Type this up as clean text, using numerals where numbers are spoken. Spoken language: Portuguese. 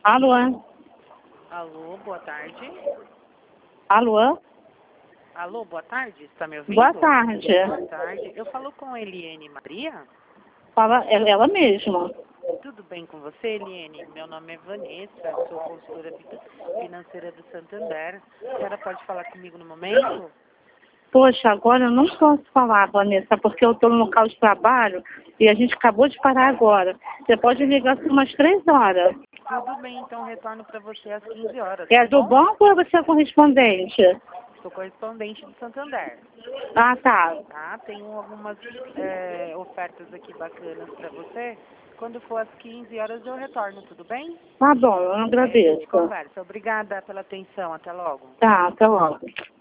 Alô? Alô, boa tarde. Alô? Alô, boa tarde, está me ouvindo? Boa tarde. Boa tarde. Eu falo com Eliane Maria? Fala ela mesma. Tudo bem com você, Eliane? Meu nome é Vanessa, sou consultora financeira do Santander. A senhora pode falar comigo no momento? Poxa, agora eu não posso falar, Vanessa, porque eu estou no local de trabalho e a gente acabou de parar agora. Você pode ligar por umas 3 horas. Tudo bem, então retorno para você às 15 horas. É tá do bom? banco ou você é correspondente? Sou correspondente do Santander. Ah, tá. Tá? Tenho algumas ofertas aqui bacanas para você. Quando for às 15 horas eu retorno, tudo bem? Tá bom, eu Aí a gente agradeço. conversa. Obrigada pela atenção. Até logo. Tá, até logo.